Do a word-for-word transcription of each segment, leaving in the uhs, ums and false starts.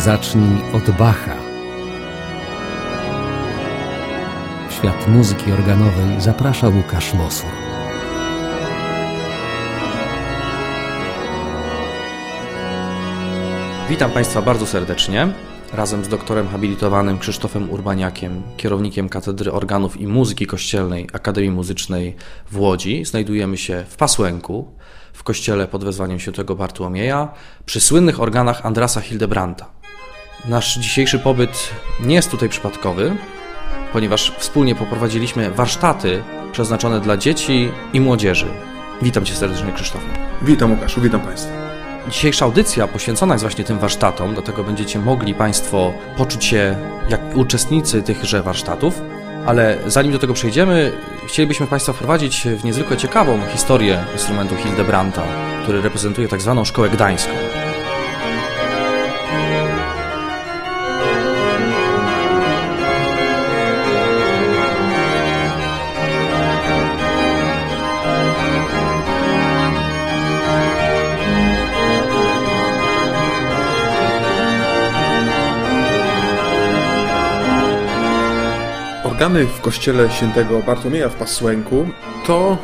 Zacznij od Bacha. W świat muzyki organowej zaprasza Łukasz Mosur. Witam Państwa bardzo serdecznie. Razem z doktorem habilitowanym Krzysztofem Urbaniakiem, kierownikiem Katedry Organów i Muzyki Kościelnej Akademii Muzycznej w Łodzi, znajdujemy się w Pasłęku, w kościele pod wezwaniem świętego Bartłomieja, przy słynnych organach Andrasa Hildebrandta. Nasz dzisiejszy pobyt nie jest tutaj przypadkowy, ponieważ wspólnie poprowadziliśmy warsztaty przeznaczone dla dzieci i młodzieży. Witam Cię serdecznie, Krzysztofie. Witam, Łukaszu, witam Państwa. Dzisiejsza audycja poświęcona jest właśnie tym warsztatom, dlatego będziecie mogli Państwo poczuć się jak uczestnicy tychże warsztatów, ale zanim do tego przejdziemy, chcielibyśmy Państwa wprowadzić w niezwykle ciekawą historię instrumentu Hildebrandta, który reprezentuje tak zwaną Szkołę Gdańską. Organy w kościele świętego Bartłomieja w Pasłęku to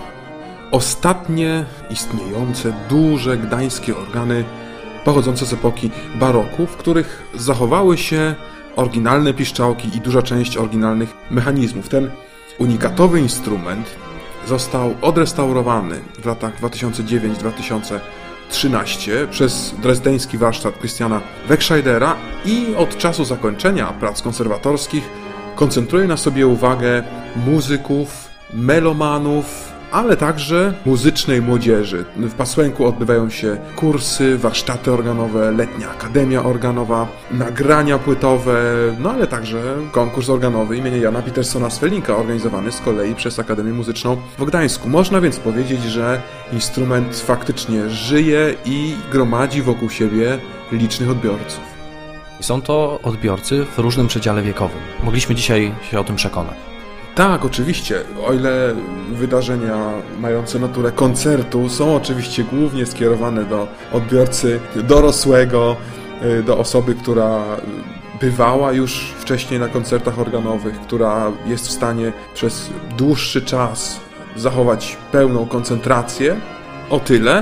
ostatnie istniejące, duże gdańskie organy pochodzące z epoki baroku, w których zachowały się oryginalne piszczałki i duża część oryginalnych mechanizmów. Ten unikatowy instrument został odrestaurowany w latach dwa tysiące dziewiątym do dwa tysiące trzynastego przez drezdeński warsztat Christiana Weckscheidera i od czasu zakończenia prac konserwatorskich koncentruje na sobie uwagę muzyków, melomanów, ale także muzycznej młodzieży. W Pasłęku odbywają się kursy, warsztaty organowe, letnia akademia organowa, nagrania płytowe, no ale także konkurs organowy imienia Jana Petersona Swelinka, organizowany z kolei przez Akademię Muzyczną w Gdańsku. Można więc powiedzieć, że instrument faktycznie żyje i gromadzi wokół siebie licznych odbiorców. Są to odbiorcy w różnym przedziale wiekowym. Mogliśmy dzisiaj się o tym przekonać. Tak, oczywiście. O ile wydarzenia mające naturę koncertu są oczywiście głównie skierowane do odbiorcy dorosłego, do osoby, która bywała już wcześniej na koncertach organowych, która jest w stanie przez dłuższy czas zachować pełną koncentrację, o tyle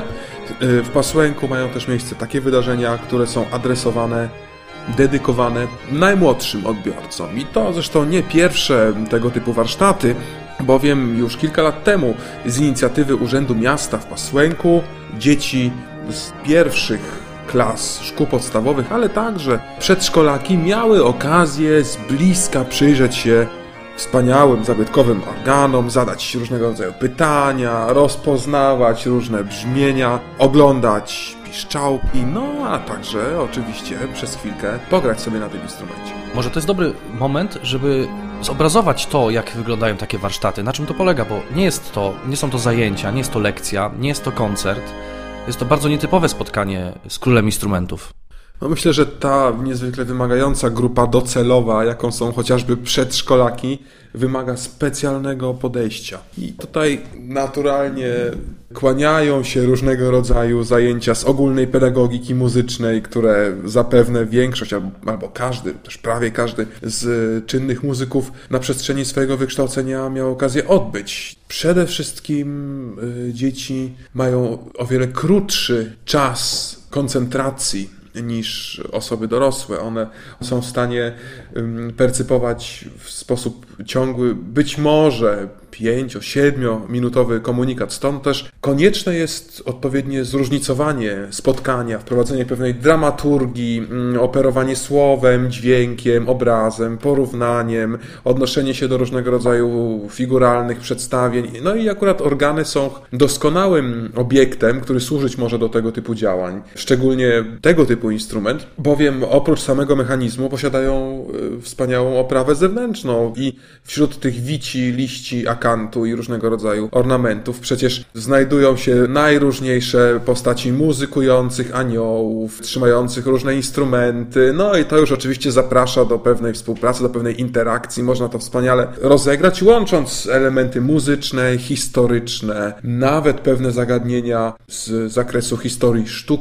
w Pasłęku mają też miejsce takie wydarzenia, które są adresowane, dedykowane najmłodszym odbiorcom. I to zresztą nie pierwsze tego typu warsztaty, bowiem już kilka lat temu z inicjatywy Urzędu Miasta w Pasłęku dzieci z pierwszych klas szkół podstawowych, ale także przedszkolaki miały okazję z bliska przyjrzeć się wspaniałym, zabytkowym organom, zadać różnego rodzaju pytania, rozpoznawać różne brzmienia, oglądać piszczałki, no a także oczywiście przez chwilkę pograć sobie na tym instrumencie. Może to jest dobry moment, żeby zobrazować to, jak wyglądają takie warsztaty, na czym to polega, bo nie jest to, nie są to zajęcia, nie jest to lekcja, nie jest to koncert, jest to bardzo nietypowe spotkanie z królem instrumentów. No myślę, że ta niezwykle wymagająca grupa docelowa, jaką są chociażby przedszkolaki, wymaga specjalnego podejścia. I tutaj naturalnie kłaniają się różnego rodzaju zajęcia z ogólnej pedagogiki muzycznej, które zapewne większość, albo każdy, też prawie każdy z czynnych muzyków na przestrzeni swojego wykształcenia miał okazję odbyć. Przede wszystkim dzieci mają o wiele krótszy czas koncentracji niż osoby dorosłe. One są w stanie percypować w sposób ciągły być może pięcio-, siedmiominutowy komunikat. Stąd też konieczne jest odpowiednie zróżnicowanie spotkania, wprowadzenie pewnej dramaturgii, operowanie słowem, dźwiękiem, obrazem, porównaniem, odnoszenie się do różnego rodzaju figuralnych przedstawień. No i akurat organy są doskonałym obiektem, który służyć może do tego typu działań. Szczególnie tego typu instrument, bowiem oprócz samego mechanizmu posiadają wspaniałą oprawę zewnętrzną i wśród tych wici, liści, akantu i różnego rodzaju ornamentów przecież znajdują się najróżniejsze postaci muzykujących aniołów, trzymających różne instrumenty, no i to już oczywiście zaprasza do pewnej współpracy, do pewnej interakcji. Można to wspaniale rozegrać, łącząc elementy muzyczne, historyczne, nawet pewne zagadnienia z zakresu historii sztuk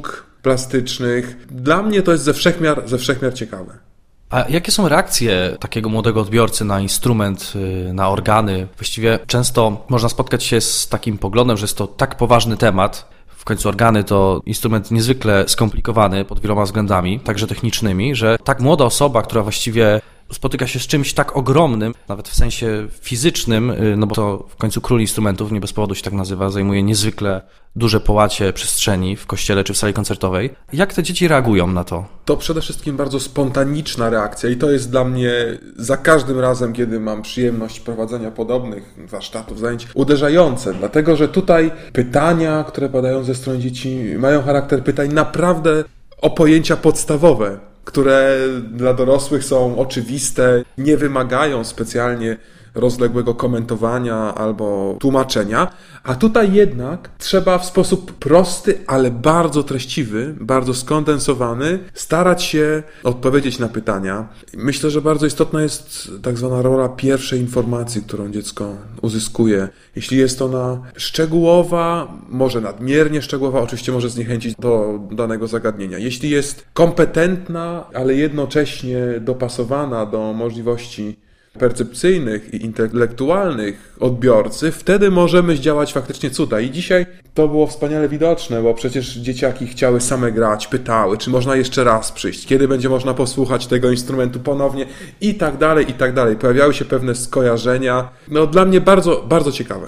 plastycznych. Dla mnie to jest ze wszechmiar, ze wszechmiar ciekawe. A jakie są reakcje takiego młodego odbiorcy na instrument, na organy? Właściwie często można spotkać się z takim poglądem, że jest to tak poważny temat. W końcu organy to instrument niezwykle skomplikowany pod wieloma względami, także technicznymi, że tak młoda osoba, która właściwie spotyka się z czymś tak ogromnym, nawet w sensie fizycznym, no bo to w końcu król instrumentów, nie bez powodu się tak nazywa, zajmuje niezwykle duże połacie przestrzeni w kościele czy w sali koncertowej. Jak te dzieci reagują na to? To przede wszystkim bardzo spontaniczna reakcja i to jest dla mnie za każdym razem, kiedy mam przyjemność prowadzenia podobnych warsztatów, zajęć, uderzające, dlatego że tutaj pytania, które padają ze strony dzieci, mają charakter pytań naprawdę o pojęcia podstawowe, które dla dorosłych są oczywiste, nie wymagają specjalnie rozległego komentowania albo tłumaczenia, a tutaj jednak trzeba w sposób prosty, ale bardzo treściwy, bardzo skondensowany starać się odpowiedzieć na pytania. Myślę, że bardzo istotna jest tak zwana rola pierwszej informacji, którą dziecko uzyskuje. Jeśli jest ona szczegółowa, może nadmiernie szczegółowa, oczywiście może zniechęcić do danego zagadnienia. Jeśli jest kompetentna, ale jednocześnie dopasowana do możliwości percepcyjnych i intelektualnych odbiorcy, wtedy możemy zdziałać faktycznie cuda. I dzisiaj to było wspaniale widoczne, bo przecież dzieciaki chciały same grać, pytały, czy można jeszcze raz przyjść, kiedy będzie można posłuchać tego instrumentu ponownie i tak dalej, i tak dalej. Pojawiały się pewne skojarzenia. No dla mnie bardzo, bardzo ciekawe.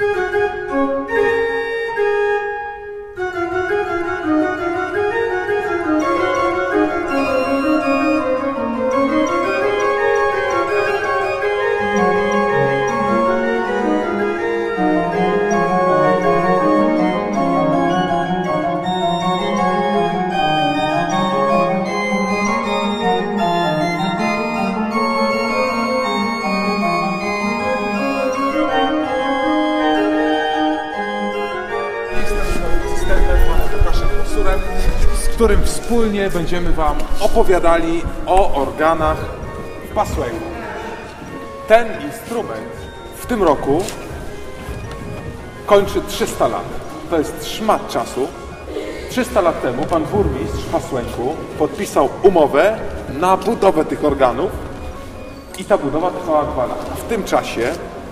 Z którym wspólnie będziemy Wam opowiadali o organach w Passway'u. Ten instrument w tym roku kończy trzysta lat. To jest szmat czasu. trzysta lat temu pan burmistrz Passway'u podpisał umowę na budowę tych organów i ta budowa trwała dwa lata. W tym czasie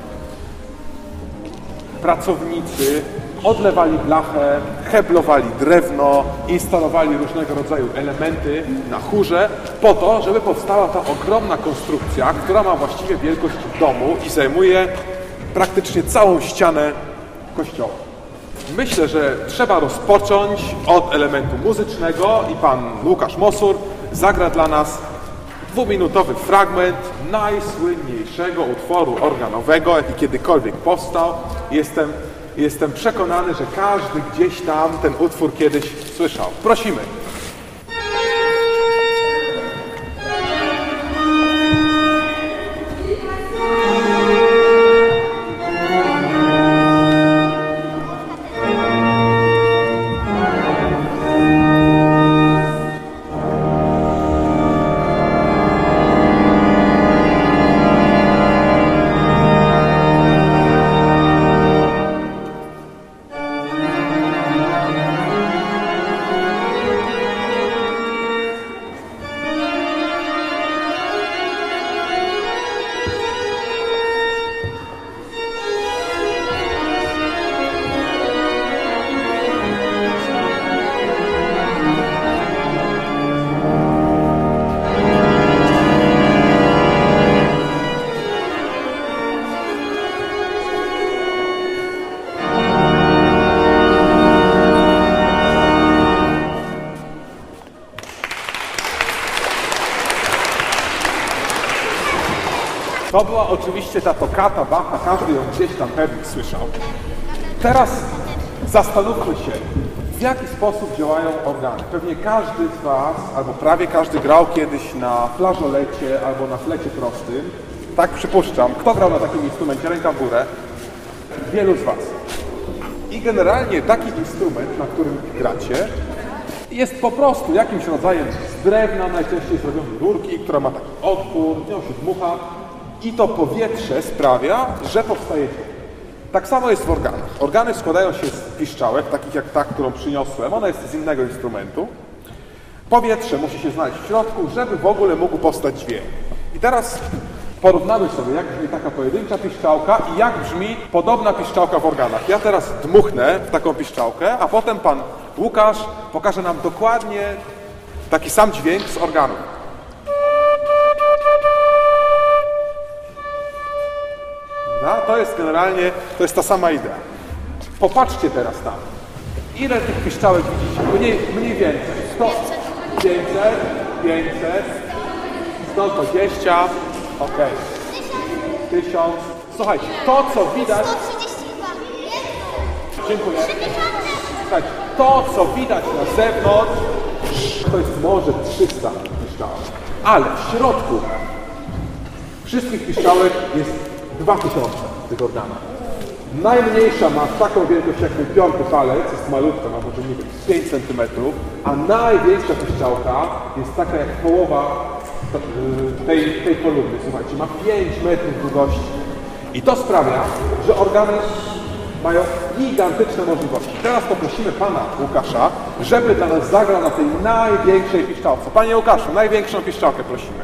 pracownicy odlewali blachę, heblowali drewno, instalowali różnego rodzaju elementy na chórze po to, żeby powstała ta ogromna konstrukcja, która ma właściwie wielkość domu i zajmuje praktycznie całą ścianę kościoła. Myślę, że trzeba rozpocząć od elementu muzycznego i pan Łukasz Mosur zagra dla nas dwuminutowy fragment najsłynniejszego utworu organowego, jaki kiedykolwiek powstał. Jestem Jestem przekonany, że każdy gdzieś tam ten utwór kiedyś słyszał. Prosimy. To była oczywiście ta toccata Bacha, każdy ją gdzieś tam pewnie słyszał. Teraz zastanówmy się, w jaki sposób działają organy. Pewnie każdy z Was, albo prawie każdy grał kiedyś na flażolecie albo na flecie prostym. Tak przypuszczam. Kto grał na takim instrumencie? Ręka w górę. Wielu z Was. I generalnie taki instrument, na którym gracie, jest po prostu jakimś rodzajem z drewna, najczęściej zrobiony rurki, która ma taki otwór, w nią się dmucha i to powietrze sprawia, że powstaje dźwięk. Tak samo jest w organach. Organy składają się z piszczałek, takich jak ta, którą przyniosłem. Ona jest z innego instrumentu. Powietrze musi się znaleźć w środku, żeby w ogóle mógł powstać dźwięk. I teraz porównamy sobie, jak brzmi taka pojedyncza piszczałka i jak brzmi podobna piszczałka w organach. Ja teraz dmuchnę w taką piszczałkę, a potem pan Łukasz pokaże nam dokładnie taki sam dźwięk z organu. No, to jest generalnie, to jest ta sama idea. Popatrzcie teraz tam. Ile tych piszczałek widzicie? Mniej, mniej więcej. sto, pięćset, pięćset, sto dwadzieścia, ok. tysiąc. Słuchajcie, to co widać... sto trzydzieści dwa. Dziękuję. Słuchajcie, to co widać na zewnątrz, to jest może trzysta piszczałek. Ale w środku wszystkich piszczałek jest dwa tysiące w tych organach. Najmniejsza ma taką wielkość jak mój piąty palec, jest malutka, ma może nie wiem, pięć centymetrów, a największa piszczałka jest taka jak połowa tej, tej kolumny, słuchajcie, ma pięć metrów długości. I to sprawia, że organy mają gigantyczne możliwości. Teraz poprosimy pana Łukasza, żeby dla nas zagrał na tej największej piszczałce. Panie Łukaszu, największą piszczałkę prosimy.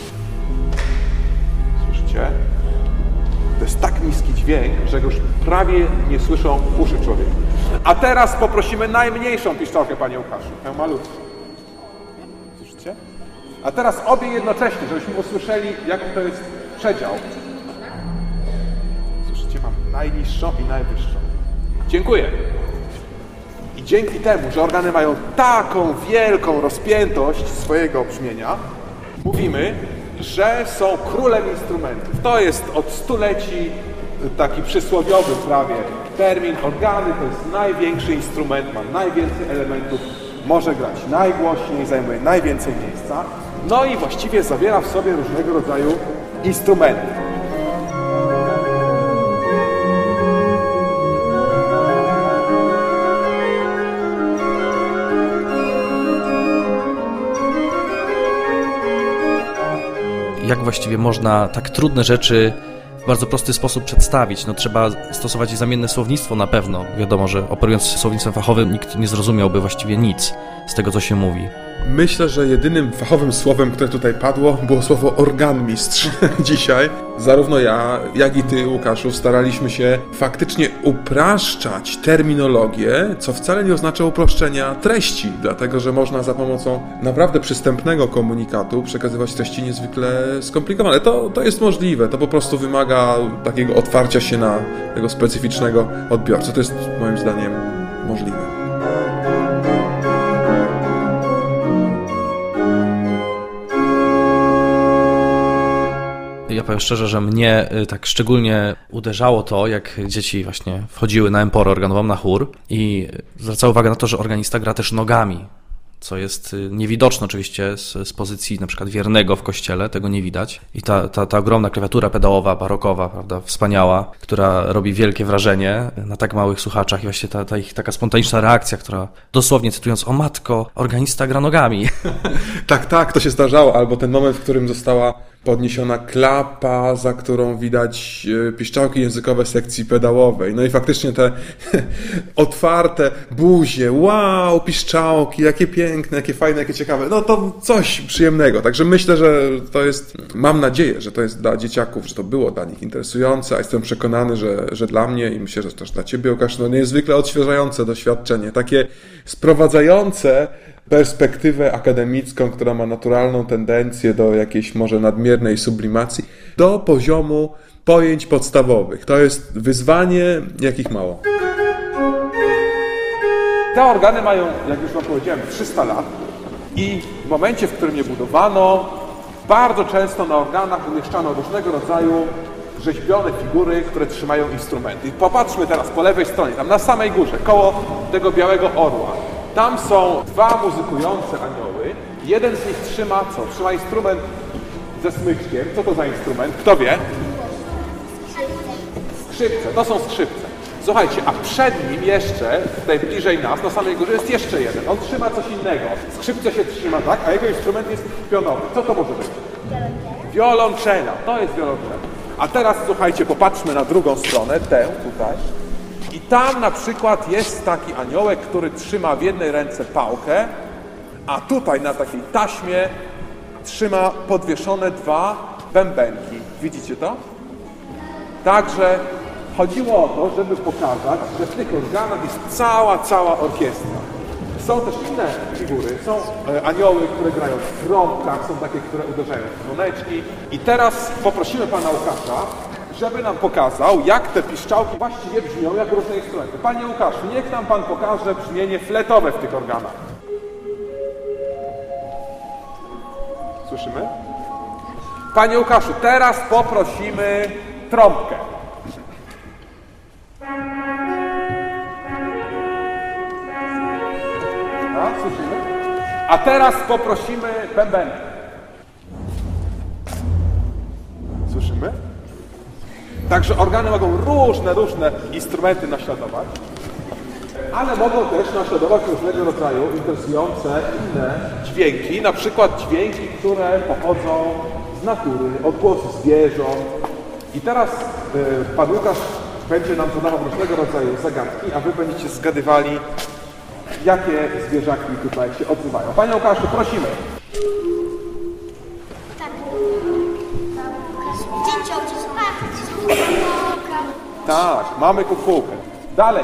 Słyszycie? To jest tak niski dźwięk, że go już prawie nie słyszą uszy człowieka. A teraz poprosimy najmniejszą piszczałkę, panie Łukaszu. Tę malutką. Słyszycie? A teraz obie jednocześnie, żebyśmy usłyszeli, jaki to jest przedział. Słyszycie? Mam najniższą i najwyższą. Dziękuję. I dzięki temu, że organy mają taką wielką rozpiętość swojego brzmienia, mówimy, że są królem instrumentów. To jest od stuleci taki przysłowiowy prawie termin. Organy to jest największy instrument, ma najwięcej elementów, może grać najgłośniej, zajmuje najwięcej miejsca. No i właściwie zawiera w sobie różnego rodzaju instrumenty. Jak właściwie można tak trudne rzeczy w bardzo prosty sposób przedstawić? No, trzeba stosować zamienne słownictwo na pewno. Wiadomo, że operując słownictwem fachowym nikt nie zrozumiałby właściwie nic z tego, co się mówi. Myślę, że jedynym fachowym słowem, które tutaj padło, było słowo organmistrz dzisiaj. Zarówno ja, jak i ty, Łukaszu, staraliśmy się faktycznie upraszczać terminologię, co wcale nie oznacza uproszczenia treści, dlatego że można za pomocą naprawdę przystępnego komunikatu przekazywać treści niezwykle skomplikowane. To, to jest możliwe, to po prostu wymaga takiego otwarcia się na tego specyficznego odbiorcę. To jest moim zdaniem możliwe. Ja powiem szczerze, że mnie tak szczególnie uderzało to, jak dzieci właśnie wchodziły na emporę organową, na chór i zwracały uwagę na to, że organista gra też nogami, co jest niewidoczne oczywiście z, z pozycji na przykład wiernego w kościele, tego nie widać. I ta, ta, ta ogromna klawiatura pedałowa, barokowa, prawda, wspaniała, która robi wielkie wrażenie na tak małych słuchaczach i właśnie ta, ta ich taka spontaniczna reakcja, która dosłownie cytując, o matko, organista gra nogami. Tak, tak, to się zdarzało, albo ten moment, w którym została podniesiona klapa, za którą widać piszczałki językowe sekcji pedałowej. No i faktycznie te otwarte buzie, wow, piszczałki, jakie piękne, jakie fajne, jakie ciekawe. No to coś przyjemnego. Także myślę, że to jest, mam nadzieję, że to jest dla dzieciaków, że to było dla nich interesujące, a jestem przekonany, że, że dla mnie i myślę, że też dla ciebie, Łukasz, no niezwykle odświeżające doświadczenie. Takie sprowadzające perspektywę akademicką, która ma naturalną tendencję do jakiejś może nadmiernej sublimacji, do poziomu pojęć podstawowych. To jest wyzwanie, jakich mało. Te organy mają, jak już wam powiedziałem, trzysta lat i w momencie, w którym je budowano, bardzo często na organach umieszczano różnego rodzaju rzeźbione figury, które trzymają instrumenty. I popatrzmy teraz po lewej stronie, tam na samej górze, koło tego białego orła. Tam są dwa muzykujące anioły. Jeden z nich trzyma co? Trzyma instrument ze smyczkiem. Co to za instrument? Kto wie? Skrzypce. To są skrzypce. Słuchajcie, a przed nim jeszcze, tutaj bliżej nas, na samej górze jest jeszcze jeden. On trzyma coś innego. Skrzypce się trzyma, tak? A jego instrument jest pionowy. Co to może być? Wiolonczela. To jest wiolonczela. A teraz, słuchajcie, popatrzmy na drugą stronę, tę tutaj. I tam na przykład jest taki aniołek, który trzyma w jednej ręce pałkę, a tutaj na takiej taśmie trzyma podwieszone dwa bębenki. Widzicie to? Także chodziło o to, żeby pokazać, że w tych organach jest cała, cała orkiestra. Są też inne figury, są anioły, które grają w trąbkach, są takie, które uderzają w dzwoneczki. I teraz poprosimy pana Łukasza, żeby nam pokazał, jak te piszczałki właściwie brzmią jak różne instrumenty. Panie Łukaszu, niech nam pan pokaże brzmienie fletowe w tych organach. Słyszymy? Panie Łukaszu, teraz poprosimy trąbkę. Tak, słyszymy? A teraz poprosimy bębenki. Słyszymy? Także organy mogą różne, różne instrumenty naśladować, ale mogą też naśladować różnego rodzaju interesujące inne dźwięki, na przykład dźwięki, które pochodzą z natury, odgłosy zwierząt. I teraz y, pan Łukasz będzie nam zadawał różnego rodzaju zagadki, a wy będziecie zgadywali, jakie zwierzaki tutaj się odzywają. Panie Łukaszu, prosimy. Tak. Dzięciołcie, Tak, mamy kukułkę. Dalej.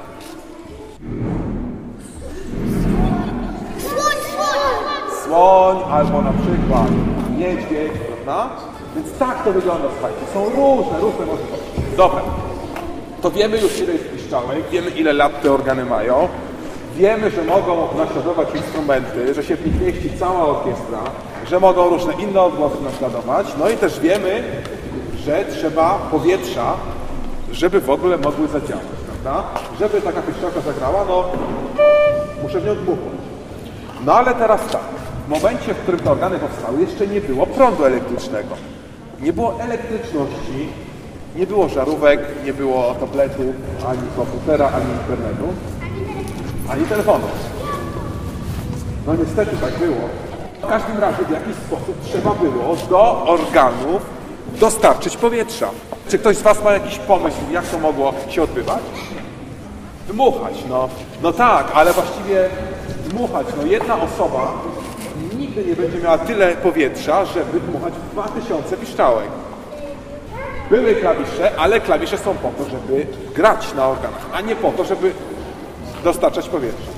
Słoń, słoń! Słoń albo na przykład niedźwiedź, prawda? Więc tak to wygląda, słuchajcie. Są różne, różne możliwości. Dobra. To wiemy już, ile jest piszczałek, wiemy, ile lat te organy mają. Wiemy, że mogą naśladować instrumenty, że się w nich mieści cała orkiestra, że mogą różne inne odgłosy naśladować. No i też wiemy, że trzeba powietrza, żeby w ogóle mogły zadziałać, prawda? Żeby taka piszczałka zagrała, no muszę w nią dmuchnąć. No ale teraz tak, w momencie, w którym te organy powstały, jeszcze nie było prądu elektrycznego. Nie było elektryczności, nie było żarówek, nie było tabletów, ani komputera, ani internetu, ani telefonu. No niestety tak było. W każdym razie w jakiś sposób trzeba było do organów dostarczyć powietrza. Czy ktoś z was ma jakiś pomysł, jak to mogło się odbywać? Dmuchać, no. No tak, ale właściwie dmuchać, no jedna osoba nigdy nie będzie miała tyle powietrza, żeby dmuchać w dwa tysiące piszczałek. Były klawisze, ale klawisze są po to, żeby grać na organach, a nie po to, żeby dostarczać powietrza.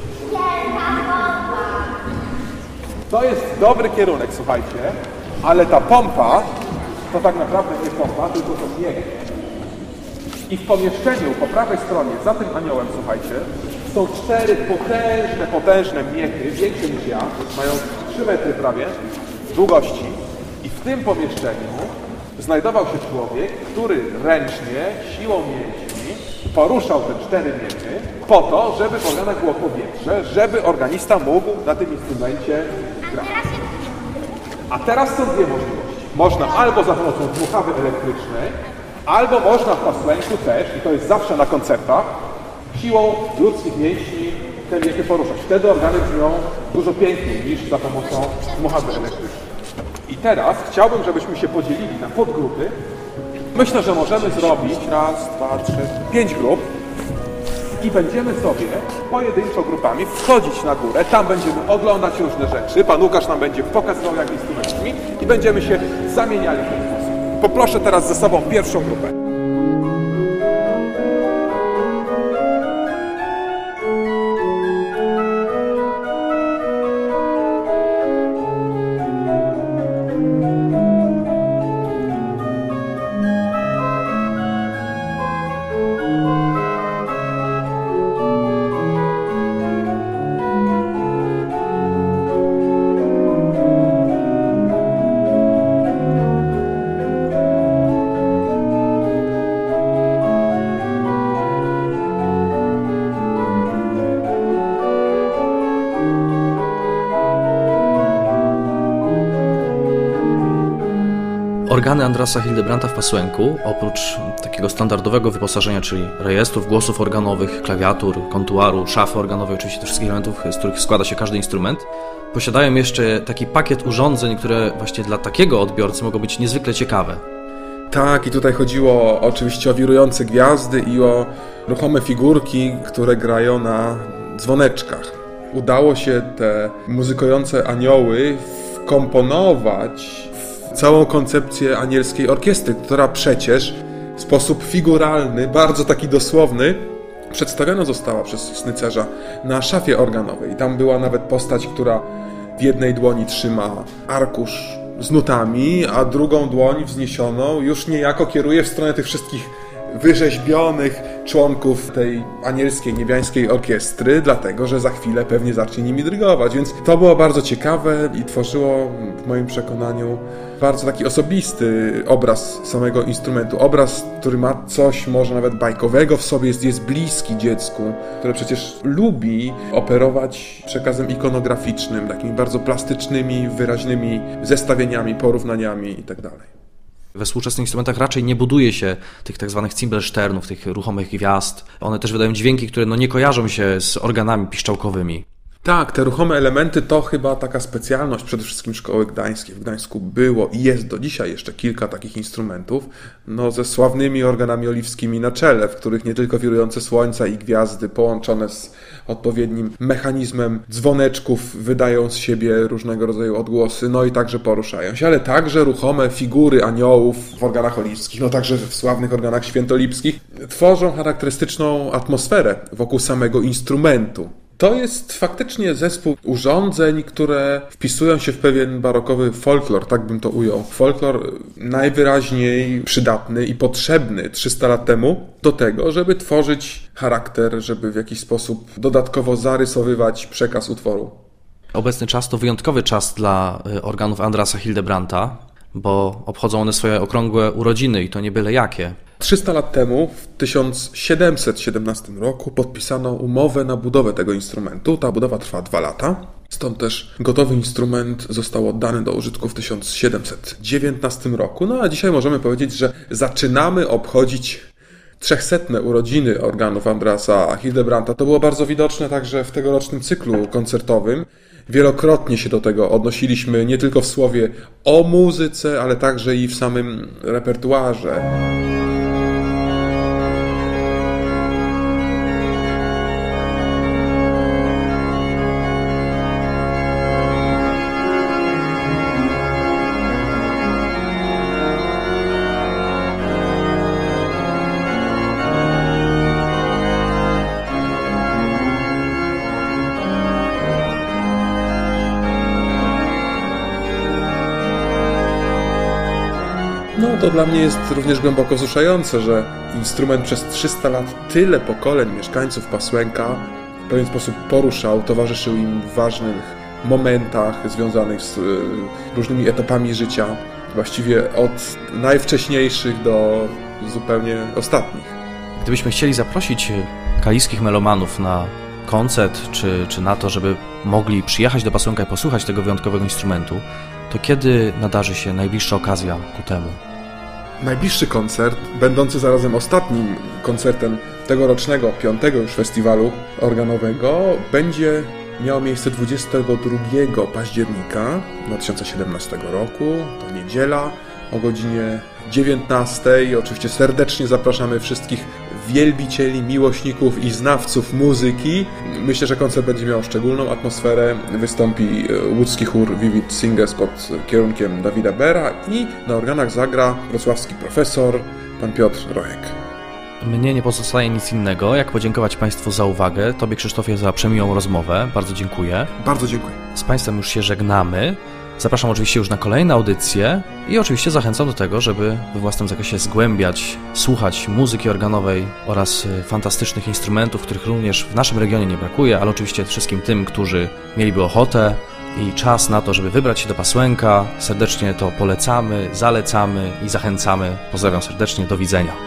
To jest dobry kierunek, słuchajcie, ale ta pompa to tak naprawdę nie pompa, tylko to miech. I w pomieszczeniu po prawej stronie, za tym aniołem, słuchajcie, są cztery potężne, potężne miechy, większe niż ja, mają trzy metry prawie długości. I w tym pomieszczeniu znajdował się człowiek, który ręcznie, siłą mięśni poruszał te cztery miechy po to, żeby w organach było powietrze, żeby organista mógł na tym instrumencie grać. A teraz są dwie możliwości. Można albo za pomocą dmuchawy elektrycznej, albo można w pasłęku też, i to jest zawsze na koncertach, siłą ludzkich mięśni te miechy poruszać. Wtedy organy brzmią dużo piękniej niż za pomocą dmuchawy elektrycznej. I teraz chciałbym, żebyśmy się podzielili na podgrupy. Myślę, że możemy zrobić raz, dwa, trzy, pięć grup i będziemy sobie pojedynczo grupami wchodzić na górę. Tam będziemy oglądać różne rzeczy. Pan Łukasz nam będzie pokazywał, jak instrumentami i będziemy się zamieniali w ten sposób. Poproszę teraz ze sobą pierwszą grupę. Organy Andrasa Hildebrandta w pasłęku, oprócz takiego standardowego wyposażenia, czyli rejestrów, głosów organowych, klawiatur, kontuaru, szafy organowej, oczywiście tych wszystkich elementów, z których składa się każdy instrument, posiadają jeszcze taki pakiet urządzeń, które właśnie dla takiego odbiorcy mogą być niezwykle ciekawe. Tak, i tutaj chodziło oczywiście o wirujące gwiazdy i o ruchome figurki, które grają na dzwoneczkach. udało się te muzykujące anioły wkomponować w całą koncepcję anielskiej orkiestry, która przecież w sposób figuralny, bardzo taki dosłowny, przedstawiona została przez Snycerza na szafie organowej. Tam była nawet postać, która w jednej dłoni trzyma arkusz z nutami, a drugą dłoń wzniesioną już niejako kieruje w stronę tych wszystkich wyrzeźbionych członków tej anielskiej, niebiańskiej orkiestry, dlatego, że za chwilę pewnie zacznie nimi dyrygować. Więc to było bardzo ciekawe i tworzyło w moim przekonaniu bardzo taki osobisty obraz samego instrumentu. Obraz, który ma coś może nawet bajkowego w sobie, jest, jest bliski dziecku, które przecież lubi operować przekazem ikonograficznym, takimi bardzo plastycznymi, wyraźnymi zestawieniami, porównaniami itd. We współczesnych instrumentach raczej nie buduje się tych tak zwanych Zimbelsternów, tych ruchomych gwiazd. One też wydają dźwięki, które no nie kojarzą się z organami piszczałkowymi. Tak, te ruchome elementy to chyba taka specjalność przede wszystkim Szkoły Gdańskiej. W Gdańsku było i jest do dzisiaj jeszcze kilka takich instrumentów, no ze sławnymi organami oliwskimi na czele, w których nie tylko wirujące słońca i gwiazdy połączone z odpowiednim mechanizmem dzwoneczków wydają z siebie różnego rodzaju odgłosy, no i także poruszają się, ale także ruchome figury aniołów w organach oliwskich, no także w sławnych organach świętolipskich, tworzą charakterystyczną atmosferę wokół samego instrumentu. To jest faktycznie zespół urządzeń, które wpisują się w pewien barokowy folklor, tak bym to ujął. Folklor najwyraźniej przydatny i potrzebny trzysta lat temu do tego, żeby tworzyć charakter, żeby w jakiś sposób dodatkowo zarysowywać przekaz utworu. Obecny czas to wyjątkowy czas dla organów Andrasa Hildebrandta, bo obchodzą one swoje okrągłe urodziny i to nie byle jakie. trzysta lat temu, w tysiąc siedemset siedemnastym roku, podpisano umowę na budowę tego instrumentu. Ta budowa trwa dwa lata. Stąd też gotowy instrument został oddany do użytku w tysiąc siedemset dziewiętnastym roku. No a dzisiaj możemy powiedzieć, że zaczynamy obchodzić trzechsetne urodziny organów Andrasa Hildebrandta. To było bardzo widoczne także w tegorocznym cyklu koncertowym. Wielokrotnie się do tego odnosiliśmy, nie tylko w słowie o muzyce, ale także i w samym repertuarze. No to dla mnie jest również głęboko wzruszające, że instrument przez trzysta lat tyle pokoleń mieszkańców Pasłęka w pewien sposób poruszał, towarzyszył im w ważnych momentach związanych z różnymi etapami życia, właściwie od najwcześniejszych do zupełnie ostatnich. Gdybyśmy chcieli zaprosić kaliskich melomanów na koncert, czy, czy na to, żeby mogli przyjechać do Pasłęka i posłuchać tego wyjątkowego instrumentu, to kiedy nadarzy się najbliższa okazja ku temu? Najbliższy koncert, będący zarazem ostatnim koncertem tegorocznego, piątego już festiwalu organowego, będzie miał miejsce dwudziestego drugiego października dwa tysiące siedemnastego roku. To niedziela o godzinie dziewiętnastej. Oczywiście serdecznie zapraszamy wszystkich wielbicieli, miłośników i znawców muzyki. Myślę, że koncert będzie miał szczególną atmosferę. Wystąpi łódzki chór Vivid Singers pod kierunkiem Dawida Bera i na organach zagra wrocławski profesor, pan Piotr Rojek. Mnie nie pozostaje nic innego, jak podziękować Państwu za uwagę. Tobie, Krzysztofie, za przemiłą rozmowę. Bardzo dziękuję. Bardzo dziękuję. Z Państwem już się żegnamy. Zapraszam oczywiście już na kolejne audycje i oczywiście zachęcam do tego, żeby we własnym zakresie zgłębiać, słuchać muzyki organowej oraz fantastycznych instrumentów, których również w naszym regionie nie brakuje, ale oczywiście wszystkim tym, którzy mieliby ochotę i czas na to, żeby wybrać się do Pasłęka. Serdecznie to polecamy, zalecamy i zachęcamy. Pozdrawiam serdecznie, do widzenia.